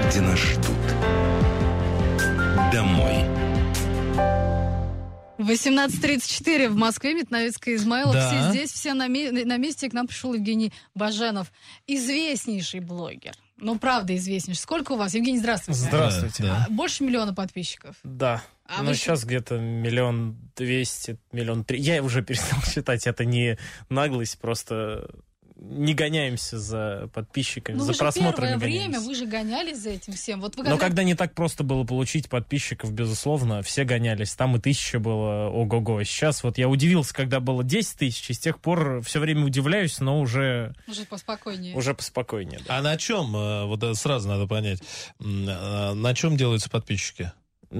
где нас ждут. Домой. 18:34 в Москве, Митновицкая, Измайлов. Да. Все здесь, все на месте. И к нам пришел Евгений Баженов, известнейший блогер. Ну, правда, известнейший. Сколько у вас? Евгений, здравствуйте. Здравствуйте. Да. Больше 1 миллиона подписчиков. Да. А Но вы сейчас где-то 1 200 000, 1 300 000. Я уже перестал считать. Это не наглость, просто не гоняемся за подписчиками, Ну, за вы же просмотрами первое время, гоняемся. вы же гонялись за этим всем. Вот вы Но когда не так просто было получить подписчиков, безусловно, все гонялись. Там и 1000 было, ого-го. Сейчас вот я удивился, когда было 10 000, и с тех пор все время удивляюсь, но уже поспокойнее. Уже поспокойнее. Да. А на чем, вот сразу надо понять, на чем делаются подписчики?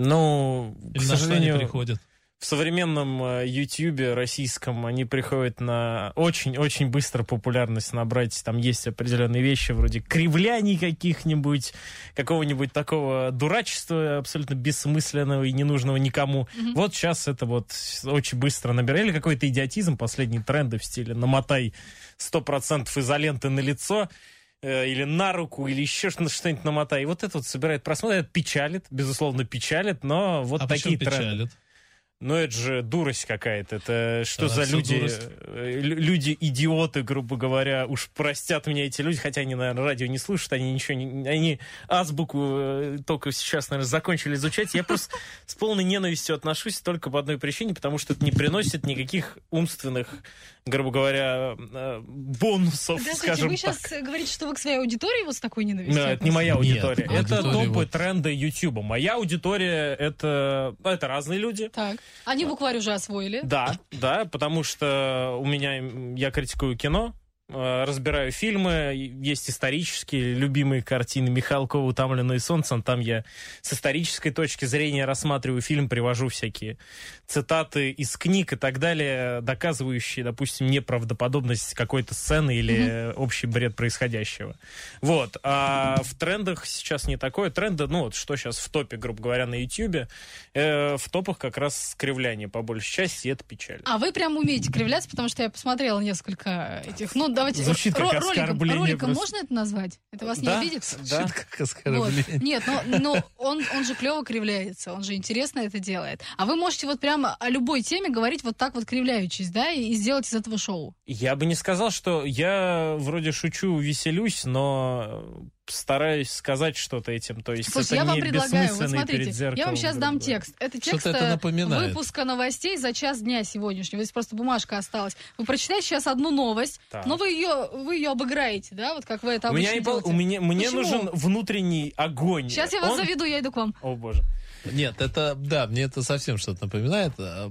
Ну, Или к на что они сожалению, приходят? в современном Ютьюбе российском они приходят на очень-очень быстро популярность набрать. Там есть определенные вещи вроде кривляний каких-нибудь, какого-нибудь такого дурачества абсолютно бессмысленного и ненужного никому. Вот сейчас это вот очень быстро набирали. Или какой-то идиотизм, последние тренды в стиле намотай 100% изоленты на лицо, или на руку, или еще что-нибудь намотай. И вот это вот собирает просмотры, это печалит, безусловно, печалит, но вот такие тренды. Печалит? Ну, это же дурость какая-то. Это что за всё люди? дурость. Люди-идиоты, грубо говоря. Уж простят меня эти люди, хотя они, наверное, радио не слушают, они ничего не... Они азбуку только сейчас, наверное, закончили изучать. Я просто с полной ненавистью отношусь только по одной причине, потому что это не приносит никаких умственных, грубо говоря, бонусов, Подождите, скажем вы так. сейчас говорите, что вы к своей аудитории вот с такой ненавистью? Да, это не моя аудитория. Нет, Это аудитория топы, вот- тренды Ютуба. Моя аудитория это разные люди. Так, они букварь уже освоили. Да, потому что я критикую кино, разбираю фильмы, есть исторические любимые картины Михалкова «Утомленные солнцем». Там я с исторической точки зрения рассматриваю фильм, привожу всякие цитаты из книг и так далее, доказывающие, допустим, неправдоподобность какой-то сцены или общий бред происходящего. Вот. А в трендах сейчас не такое. Тренды, ну вот что сейчас в топе, грубо говоря, на Ютьюбе, в топах как раз скривляние по большей части, и это печаль. А вы прям умеете кривляться, потому что я посмотрела несколько этих... Ну, давайте... Звучит как оскорбление Роликом просто. можно это назвать? Это вас Да, не обидит? да. Как Вот. оскорбление. Нет, но он же клево кривляется, он же интересно это делает. А вы можете вот прямо о любой теме говорить вот так вот кривляючись, да, и сделать из этого шоу. Я бы не сказал, что я вроде шучу, веселюсь, но стараюсь сказать что-то этим. То есть Слушайте, это я вам не предлагаю, вот бессмысленный перед смотрите, зеркалом. я вам сейчас грубо дам говоря. текст. Это текст Что-то это напоминает. выпуска новостей за час дня сегодняшнего. Здесь просто бумажка осталась. Вы прочитаете сейчас одну новость, Так. но вы ее обыграете, да, вот как вы это обычно делаете. Мне Почему? нужен внутренний огонь. Сейчас я вас заведу, я иду к вам. О, боже. Нет, это, да, мне это совсем что-то напоминает.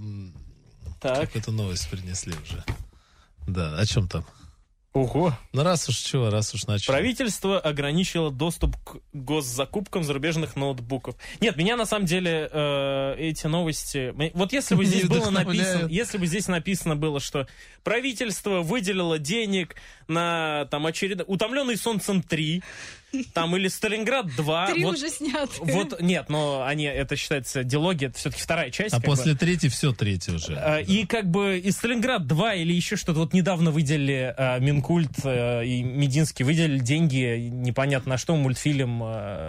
Так. Как эту новость принесли уже. Да, о чем там? Ого. Ну, раз уж начали. Правительство ограничило доступ к госзакупкам зарубежных ноутбуков. Нет, меня на самом деле эти новости... Вот если бы здесь Не было написано, вдохновляют. если бы здесь написано было, что правительство выделило денег на там очередной «Утомленный солнцем 3», там, или «Сталинград 2». 3 вот, уже сняты. вот, нет, но это считается дилогия, это все-таки вторая часть. А как бы. после третьей все третье уже. И как бы и «Сталинград 2» или еще что-то. Вот недавно выделили Минкульт и Мединский выделили деньги, непонятно на что, мультфильм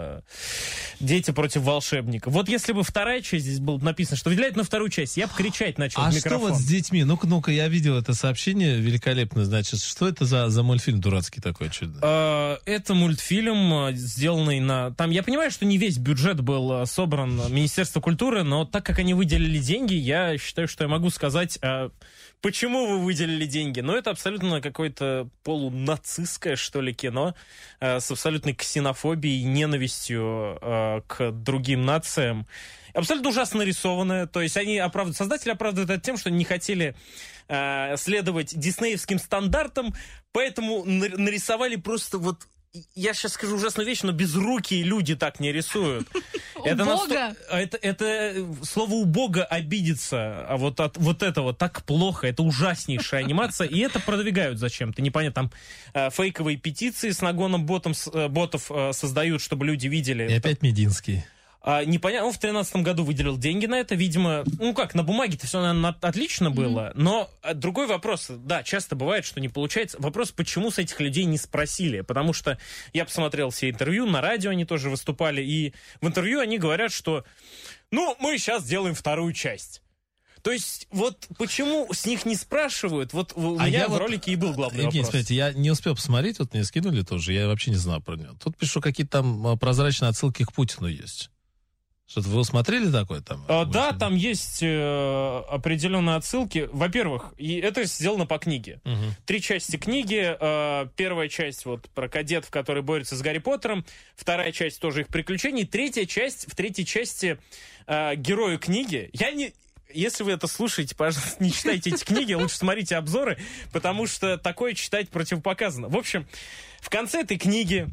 «Дети против волшебника». Вот если бы вторая часть здесь было бы написано, что выделяют на вторую часть, я бы кричать начал А в что микрофон. вот с детьми? Ну-ка, я видел это сообщение великолепно. Значит, что это за мультфильм дурацкий такой? Это мультфильм, сделанный на... Там, я понимаю, что не весь бюджет был собран Министерством культуры, но так как они выделили деньги, я считаю, что я могу сказать, почему вы выделили деньги. Но это абсолютно какое-то полунацистское, что ли, кино с абсолютной ксенофобией, ненавистью к другим нациям. Абсолютно ужасно нарисованное. То есть создатели оправдывают это тем, что не хотели следовать диснеевским стандартам, поэтому нарисовали просто вот... Я сейчас скажу ужасную вещь, но безрукие люди так не рисуют. Убого? Это слово «убого» обидится. А вот от вот этого так плохо. Это ужаснейшая анимация. И это продвигают зачем-то. Непонятно. Там фейковые петиции с нагоном ботов создают, чтобы люди видели. И опять Мединский. Непонятно, он в 2013 году выделил деньги на это, видимо, на бумаге-то все, наверное, отлично было, но другой вопрос, да, часто бывает, что не получается, вопрос, почему с этих людей не спросили, потому что я посмотрел все интервью, на радио они тоже выступали, и в интервью они говорят, что, мы сейчас делаем вторую часть. То есть, вот почему с них не спрашивают? Вот у меня в ролике и был главный вопрос. Смотрите, я не успел посмотреть, вот мне скинули тоже, я вообще не знал про него. Тут пишу, какие-то там прозрачные отсылки к Путину есть. Что-то вы смотрели такое там? Да, там есть определенные отсылки. Во-первых, это сделано по книге. 3 части книги. Первая часть вот про кадетов, которые борются с Гарри Поттером. Вторая часть тоже их приключений. В третьей части герои книги. Если вы это слушаете, пожалуйста, не читайте эти книги, лучше смотрите обзоры, потому что такое читать противопоказано. В общем, в конце этой книги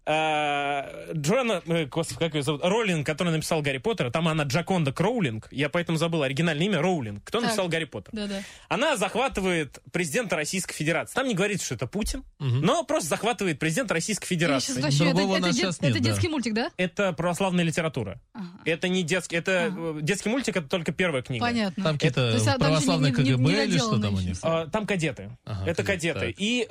Роулинг, который написал Гарри Поттера, там она Джаконда Роулинг, я поэтому забыл оригинальное имя, Роулинг. Кто написал Гарри Поттер? Да. Она захватывает президента Российской Федерации. Там не говорится, что это Путин, но просто захватывает президента Российской Федерации. Это детский мультик, да? Это православная литература. Это не детский, детский мультик, это только первая книга. Понятно. Там какие-то православные КГБ или что там у них? Там кадеты. Это кадеты. И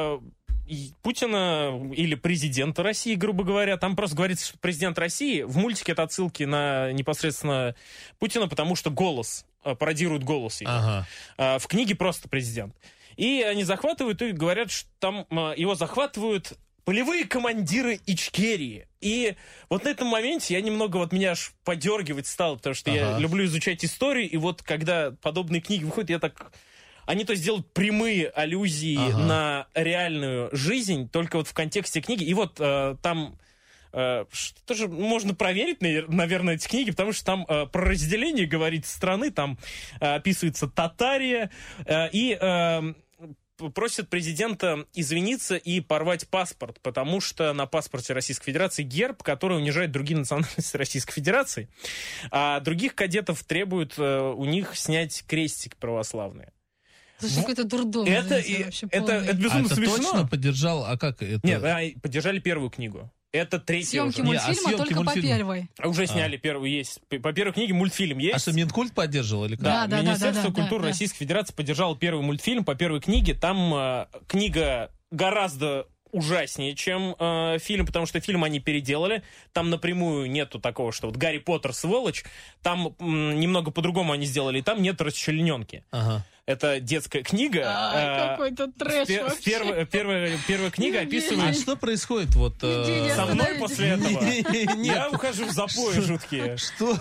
Путина или президента России, грубо говоря. Там просто говорится, что президент России. В мультике это отсылки на непосредственно Путина, потому что пародирует голос его. В книге просто президент. И они захватывают и говорят, что там его захватывают полевые командиры Ичкерии. И вот на этом моменте я немного, меня аж подергивать стал, потому что я люблю изучать историю, и вот когда подобные книги выходят, я так... Они то есть делают прямые аллюзии на реальную жизнь, только вот в контексте книги. И вот там тоже можно проверить, наверное, эти книги, потому что там про разделение говорит страны, там описывается Татария, и просят президента извиниться и порвать паспорт, потому что на паспорте Российской Федерации герб, который унижает другие национальности Российской Федерации, а других кадетов требуют у них снять крестик православные. Слушай, какой-то дурдом. Это безумно смешно. Точно поддержал? А как это? Нет, поддержали первую книгу. Это третья съемки уже. Мультфильма только по первой. Уже сняли первую, есть. По первой книге мультфильм есть. А что, Минкульт поддерживал или как? Да, Министерство культуры Российской Федерации поддержало первый мультфильм по первой книге. Там книга гораздо ужаснее, чем фильм, потому что фильм они переделали. Там напрямую нету такого, что вот Гарри Поттер сволочь. Там немного по-другому они сделали. И там нет расчлененки. Это детская книга. Какой-то трэш вообще. Первая книга описывает... А что происходит вот... Со мной после этого? Я ухожу в запои жуткие. Что?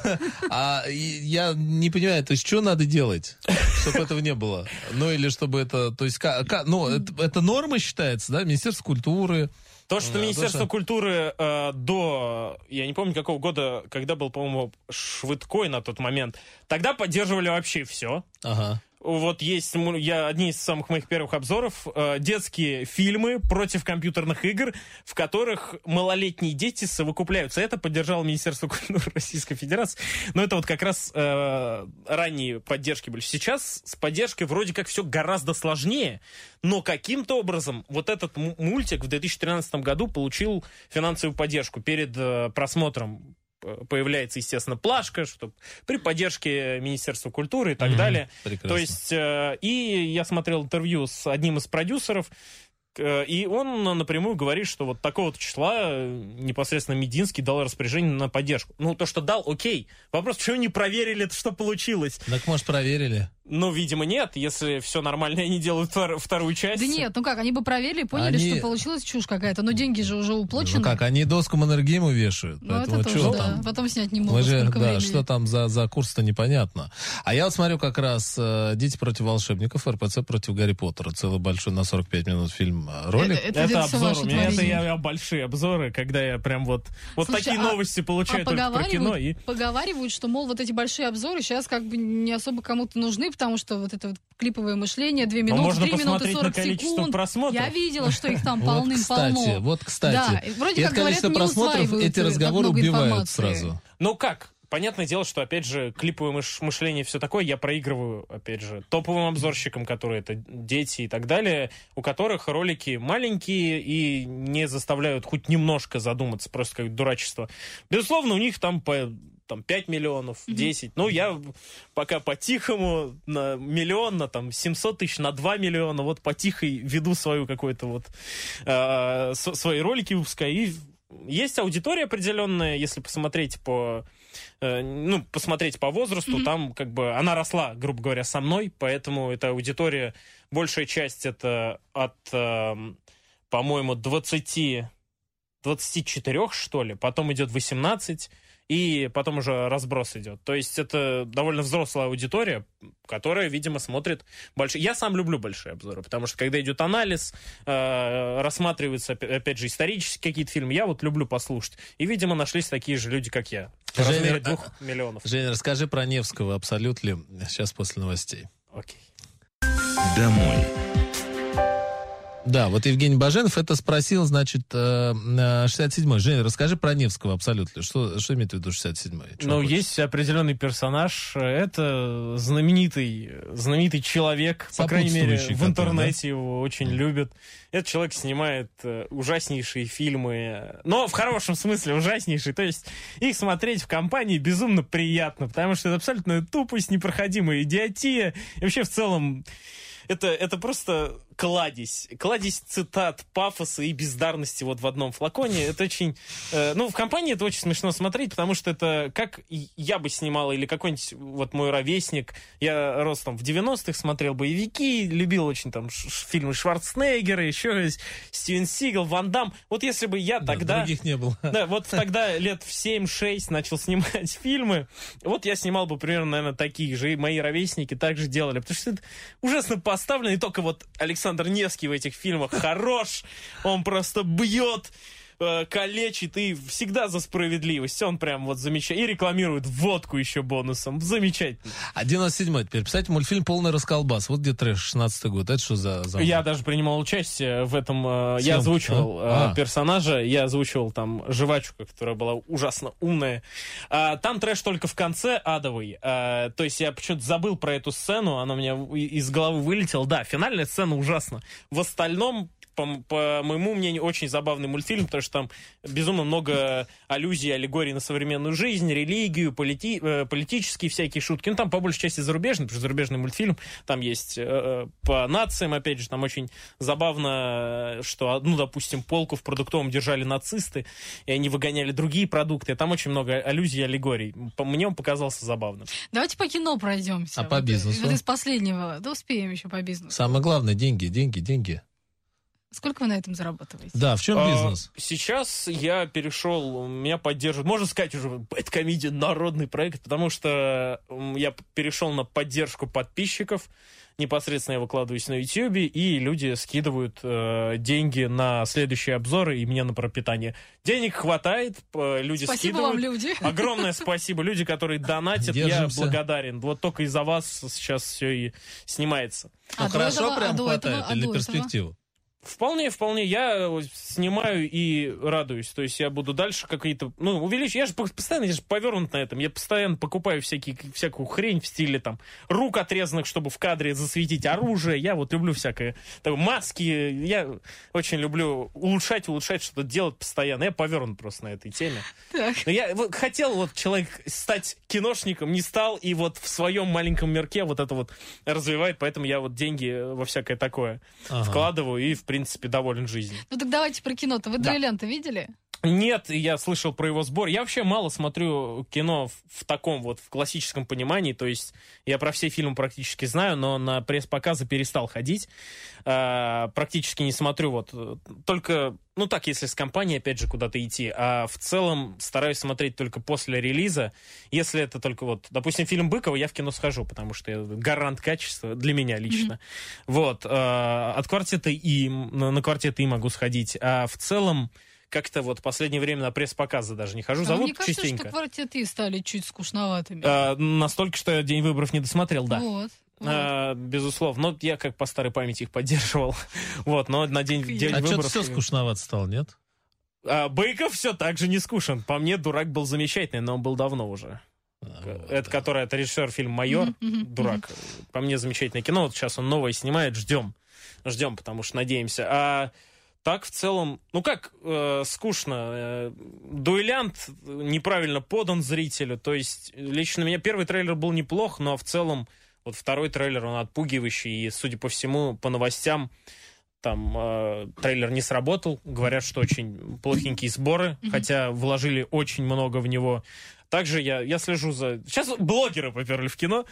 Я не понимаю, то есть что надо делать, чтобы этого не было? Или чтобы это... То есть, это норма считается, да? Министерство культуры... То, что Министерство культуры до, я не помню какого года, когда был, по-моему, Швыдкой на тот момент, тогда поддерживали вообще все. Вот есть одни из самых моих первых обзоров, детские фильмы против компьютерных игр, в которых малолетние дети совокупляются. Это поддержало Министерство культуры Российской Федерации. Но это вот как раз ранние поддержки были. Сейчас с поддержкой вроде как все гораздо сложнее, но каким-то образом вот этот мультик в 2013 году получил финансовую поддержку перед просмотром. Появляется, естественно, плашка, что при поддержке Министерства культуры и так далее. Прекрасно. То есть, и я смотрел интервью с одним из продюсеров, и он напрямую говорит, что вот такого-то числа непосредственно Мединский дал распоряжение на поддержку. То, что дал, окей. Вопрос, почему не проверили это, что получилось? Так, может, проверили? Видимо, нет. Если все нормально, они делают вторую часть. Да нет, они бы проверили и поняли, что получилась чушь какая-то. Но деньги же уже уплочены. Они доску Маннергейму вешают. Поэтому это тоже, там? Потом снять не могут, сколько времени. Что там за курс-то непонятно. А я вот смотрю как раз «Дети против волшебников», РПЦ против Гарри Поттера. Целый большой на 45 минут фильм ролик. Это обзор у меня. Это я большие обзоры, когда я прям Слушай, такие новости получаю только про кино. Поговаривают, что, мол, вот эти большие обзоры сейчас не особо кому-то нужны, потому что вот это вот клиповое мышление, 2 минуты, 3 минуты 40 секунд. Просмотров. Я видела, что их там полным-полно. Вот, кстати. Да, вроде как количество говорят, просмотров, эти разговоры убивают сразу. Как? понятное дело, что, опять же, клиповое мышление, все такое, я проигрываю, опять же, топовым обзорщикам, которые это дети и так далее, у которых ролики маленькие и не заставляют хоть немножко задуматься, просто как дурачество. Безусловно, у них там 5 миллионов, 10. Ну, я пока по-тихому на миллион, на 700 тысяч, на 2 миллиона, вот по-тихой веду свою какую-то вот свои ролики выпускаю. И есть аудитория определенная, если посмотреть посмотреть по возрасту, там как бы она росла, грубо говоря, со мной, поэтому эта аудитория, большая часть это от, по-моему, 24, что ли, потом идет 18, и потом уже разброс идет. То есть это довольно взрослая аудитория, которая, видимо, смотрит большие... Я сам люблю большие обзоры, потому что когда идет анализ, рассматриваются, опять же, исторические какие-то фильмы, я вот люблю послушать. И, видимо, нашлись такие же люди, как я. В размере 2 миллионов. Женя, расскажи про Невского, абсолют ли, сейчас после новостей. Окей. Домой. Да, вот Евгений Баженов это спросил, значит, 67-й. Женя, расскажи про Невского абсолютно. Что имеет в виду 67-й? Ну, есть определенный персонаж. Это знаменитый человек. По крайней мере, в интернете его очень любят. Этот человек снимает ужаснейшие фильмы. Но в хорошем смысле ужаснейшие. То есть их смотреть в компании безумно приятно. Потому что это абсолютно тупость, непроходимая идиотия. И вообще в целом... Это просто кладезь цитат, пафоса и бездарности вот в одном флаконе. Это очень... в компании это очень смешно смотреть, потому что это как я бы снимал, или какой-нибудь вот мой ровесник. Я рос в 90-х, смотрел боевики, любил очень фильмы Шварценеггера, еще Стивен Сигал, Ван Дамм. Вот если бы я тогда... Других не было. Да, вот тогда лет в 7-6 начал снимать фильмы, вот я снимал бы примерно, наверное, таких же, и мои ровесники также делали, потому что это ужасно поставлено, и только вот Александр Невский в этих фильмах хорош, он просто бьет, калечит, и всегда за справедливость. Он прям вот замечательно. И рекламирует водку еще бонусом. Замечательно. А 97-й теперь. Представьте, мультфильм «Полный расколбас». Вот где трэш, 16-й год. Это что за... Я даже принимал участие в этом. Я озвучивал персонажа. Я озвучивал там жвачку, которая была ужасно умная. Там трэш только в конце адовый. То есть я почему-то забыл про эту сцену. Она у меня из головы вылетела. Да, финальная сцена ужасна. В остальном... По моему мнению, очень забавный мультфильм, потому что там безумно много аллюзий, аллегорий на современную жизнь, религию, политические всякие шутки. Ну, там по большей части зарубежный, потому что зарубежный мультфильм. Там есть по нациям, опять же, там очень забавно, что, допустим, полку в продуктовом держали нацисты, и они выгоняли другие продукты. Там очень много аллюзий, аллегорий. Мне он показался забавным. Давайте по кино пройдемся. А по бизнесу? Вот из последнего. Да успеем еще по бизнесу. Самое главное, деньги. Сколько вы на этом зарабатываете? Да, в чем бизнес? Сейчас я перешел, меня поддерживают, можно сказать уже, Бэдкомедиан народный проект, потому что я перешел на поддержку подписчиков, непосредственно я выкладываюсь на YouTube, и люди скидывают деньги на следующие обзоры и мне на пропитание. Денег хватает, люди спасибо скидывают. Вам, люди. Огромное спасибо. Люди, которые донатят, Держимся. я благодарен. Вот только из-за вас сейчас все и снимается. Хорошо прям хватает или на перспективу? Вполне. Я снимаю и радуюсь. То есть я буду дальше какие-то... увеличивать. Я же постоянно повернут на этом. Я постоянно покупаю всякую хрень в стиле рук отрезанных, чтобы в кадре засветить оружие. Я вот люблю всякое. Маски. Я очень люблю улучшать, что-то делать постоянно. Я повернут просто на этой теме. Так. Я хотел человек стать киношником, не стал, и вот в своем маленьком мирке вот это вот развивает. Поэтому я деньги во всякое такое вкладываю и, в принципе, доволен жизнью. Ну так давайте про кино-то. Вы «Дуэлянта» видели? Нет, я слышал про его сбор. Я вообще мало смотрю кино в таком в классическом понимании. То есть я про все фильмы практически знаю, но на пресс-показы перестал ходить. Практически не смотрю только, если с компанией, опять же, куда-то идти. А в целом стараюсь смотреть только после релиза. Если это только допустим, фильм Быкова, я в кино схожу, потому что это гарант качества для меня лично. От «Квартета И» на «Квартет И» могу сходить. А в целом как-то в последнее время на пресс-показы даже не хожу. Зовут мне кажется, частенько. что «Квартеты» стали чуть скучноватыми. Настолько, что я «День выборов» не досмотрел, да. Вот. Безусловно. Но я как по старой памяти их поддерживал. Но на день выборов... что-то все скучновато стало, нет? Быков все так же не скучен. По мне, дурак был замечательный, но он был давно уже. Это режиссер фильма «Майор», дурак. По мне, замечательное кино. Вот сейчас он новое снимает, ждем, потому что надеемся. А так, в целом, скучно. «Дуэлянт» неправильно подан зрителю. То есть, лично меня первый трейлер был неплох, но в целом вот второй трейлер, он отпугивающий. И, судя по всему, по новостям, там трейлер не сработал. Говорят, что очень плохенькие сборы, хотя вложили очень много в него. Также я слежу за... Сейчас блогеры поперли в кино.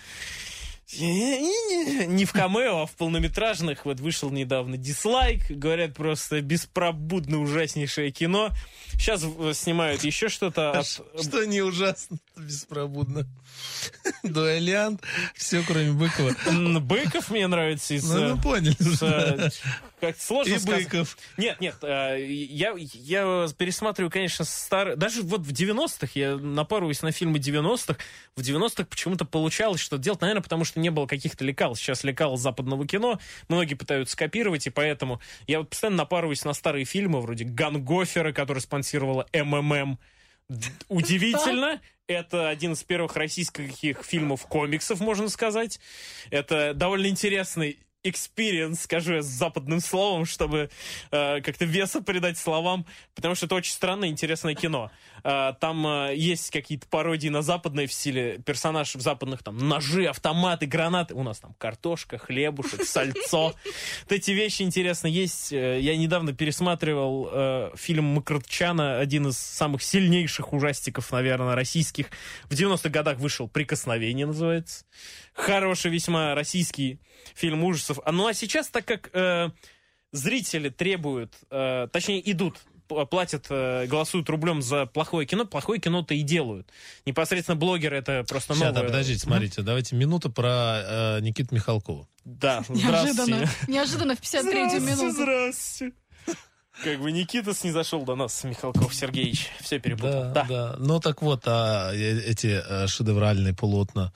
Не в камео, а в полнометражных. Вот вышел недавно «Дизлайк». Говорят, просто беспробудно ужаснейшее кино. Сейчас снимают еще что-то. Что не ужасно, беспробудно. «Дуэлянт», все кроме Быкова. Быков мне нравится из... Ну, поняли. Как сложно и сказать. Быков. Нет, я пересматриваю, конечно, старые... Даже вот в 90-х, я напарываюсь на фильмы 90-х, в 90-х почему-то получалось что-то делать, наверное, потому что не было каких-то лекал. Сейчас лекал западного кино, многие пытаются скопировать, и поэтому я вот постоянно напарываюсь на старые фильмы, вроде «Гангофера», который спонсировала МММ. Удивительно. Это один из первых российских фильмов-комиксов, можно сказать. Это довольно интересный experience, скажу я с западным словом, чтобы как-то веса придать словам, потому что это очень странное, интересное кино. Там есть какие-то пародии на западные в стиле персонаж в западных, там, ножи, автоматы, гранаты. У нас там картошка, хлебушек, сальцо. Вот эти вещи интересные есть. Я недавно пересматривал фильм Макротчана, один из самых сильнейших ужастиков, наверное, российских. В 90-х годах вышел «Прикосновение» называется. Хороший весьма российский фильм ужасов. Ну а сейчас, так как зрители требуют, точнее идут, платят, голосуют рублем за плохое кино-то и делают. Непосредственно блогеры — это просто новое... Сейчас, подождите, смотрите, давайте минуту про Никиту Михалкова. Да, здравствуйте. Неожиданно в 53-ю минуту. Здравствуйте. Как бы Никита снизошел до нас, Михалков Сергеевич. Все перепутал. Да. Ну так вот, эти шедевральные полотна,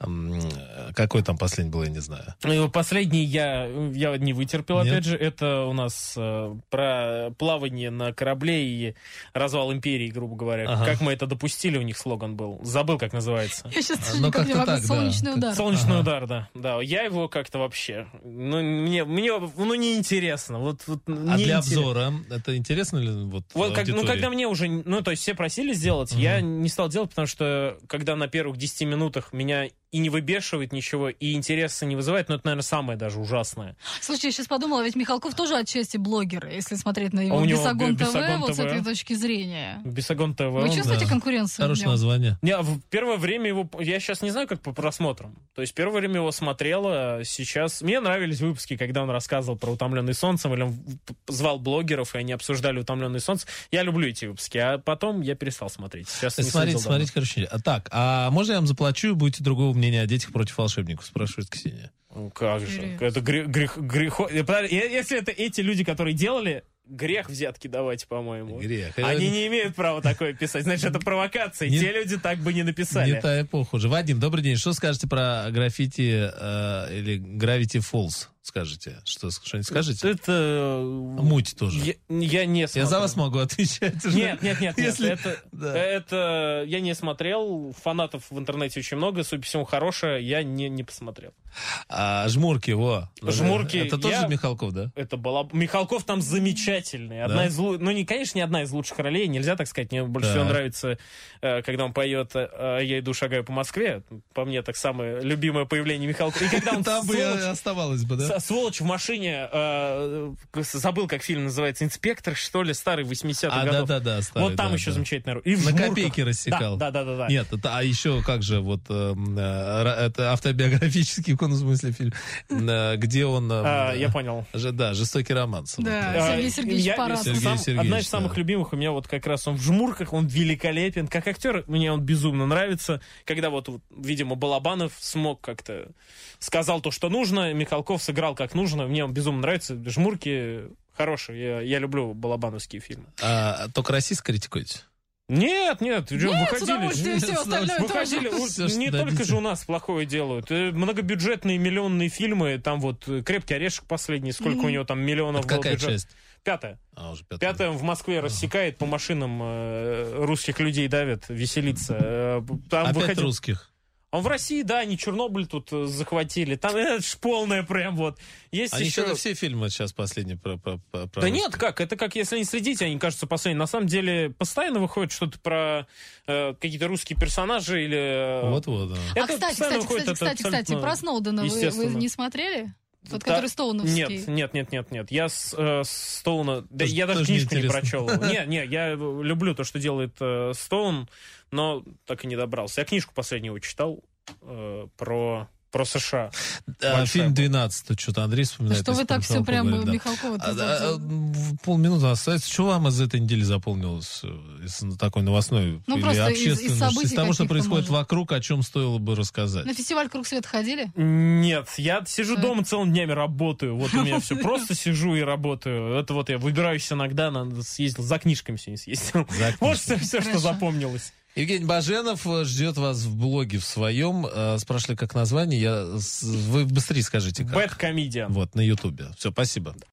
какой там последний был, я не знаю. Последний я не вытерпел, опять же. Это у нас про плавание на корабле и развал империи, грубо говоря. Ага. Как мы это допустили, у них слоган был. Забыл, как называется. Я сейчас даже никак не могу. «Солнечный удар». «Солнечный удар», да. Я его как-то вообще... мне неинтересно. Вот для обзора это интересно ли? Когда мне уже... то есть все просили сделать, я не стал делать, потому что когда на первых 10 минутах меня и не выбешивает ничего, и интереса не вызывает, но это, наверное, самое даже ужасное. Слушайте, я сейчас подумала, ведь Михалков тоже отчасти блогер, если смотреть на его Бесогон ТВ, вот с этой точки зрения. Бесогон ТВ. Вы чувствуете конкуренцию? Хорошее название. В первое время его... Я сейчас не знаю, как по просмотрам. То есть первое время его смотрела, сейчас... Мне нравились выпуски, когда он рассказывал про «Утомленный солнцем», или он звал блогеров, и они обсуждали «Утомленный солнцем». Я люблю эти выпуски, а потом я перестал смотреть. Сейчас смотрите, короче. Так, а можно я вам заплачу, и будете другого мнения о детях против волшебников, спрашивает Ксения. Как же? Это грех. Если это эти люди, которые делали, грех взятки давать, по-моему. Грех. Они не имеют права такое писать. Значит, это провокация. Те люди так бы не написали. Не та эпоха уже. Вадим, добрый день. Что скажете про граффити или Gravity Falls? Скажете? Что-нибудь скажете? Это... Муть тоже. Я не смотрел. Я за вас могу отвечать. Нет. Это я не смотрел. Фанатов в интернете очень много. Судя по всему, хорошее. Я не посмотрел. «Жмурки», «Жмурки». Это тоже Михалков, да? Это была... Михалков там замечательный. Одна из конечно, не одна из лучших ролей. Нельзя так сказать. Мне больше всего нравится, когда он поет «Я иду, шагаю по Москве». По мне, так самое любимое появление Михалкова. И когда он там бы оставалось бы, да? Сволочь в машине, забыл, как фильм называется, «Инспектор», что ли, старый, 80-х годов. Да, старый. Вот там еще замечательная роль. И на копейки рассекал. Да. Нет, а еще как же, вот, это автобиографический, в каком смысле, фильм, где он... Я понял. Да, «Жестокий романс». Да, Сергей Сергеевич Парасов. Одна из самых любимых у меня вот как раз он в «Жмурках», он великолепен. Как актер мне он безумно нравится. Когда вот, видимо, Балабанов смог как-то... Сказал то, что нужно, Михалков сыграл как нужно. Мне он безумно нравится. «Жмурки» хорошие. Я люблю балабановские фильмы. Только российское критикуете? Нет, Нет, с удовольствием, все остальное тоже. Выходили, Всё, что не дадите. только же у нас плохое делают. Многобюджетные миллионные фильмы, там вот «Крепкий орешек» последний, сколько у него там миллионов Это был какая бюджет. часть? Пятая. Уже пятая. Пятая в Москве рассекает по машинам, русских людей давит, веселится. Там Опять выходил... русских. Он в России, да, они Чернобыль тут захватили. Там это ж полное прям вот. Есть Они еще... что-то все фильмы сейчас последние про Да русских. нет, как? Это как, если не следить, они кажутся последними. На самом деле, постоянно выходит что-то про какие-то русские персонажи или... Вот-вот, да. А, Это кстати, постоянно выходит, это кстати, абсолютно про Сноудена вы естественно. не смотрели? Тот, Да, который Стоуновский. Нет. Я Стоуна... Да, Тоже- я даже тоже книжку не неинтересно. прочел. Не, я люблю то, что делает Стоун, но так и не добрался. Я книжку последнего читал про США. Большая Фильм была. «12», тут что-то Андрей вспоминает. Что вы если так про все Михалкова прям говорит, да. Михалкова? Полминуты остается. Что вам из этой недели запомнилось? Из такой новостной Ну, или просто из общественной? событий Из того, что каких-то, происходит может. вокруг, о чем стоило бы рассказать. На фестиваль «Круг света» ходили? Нет, я сижу дома целыми днями, работаю. Вот у меня все. Просто сижу и работаю. Это вот я выбираюсь иногда, съездил, за книжками сегодня съездил. За Вот книжками. все, что Хорошо. запомнилось. Евгений Баженов ждет вас в блоге в своем. Спрашивали, как название. Вы быстрее скажите, как. Бэд комедиан. Вот, на Ютубе. Все, спасибо.